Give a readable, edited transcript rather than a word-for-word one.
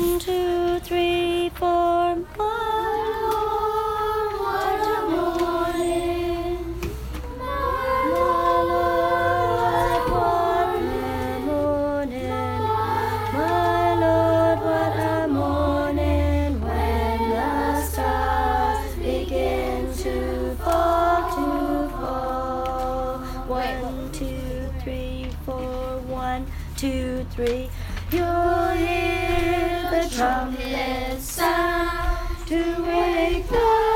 1, 2, 3, 4. My Lord, what a morning. My Lord, what a morning. My Lord, what a morning when the stars begin to fall, to fall. 1, 2, 3, 4. 1, 2, 3. You'll hear the trumpet sound to wake the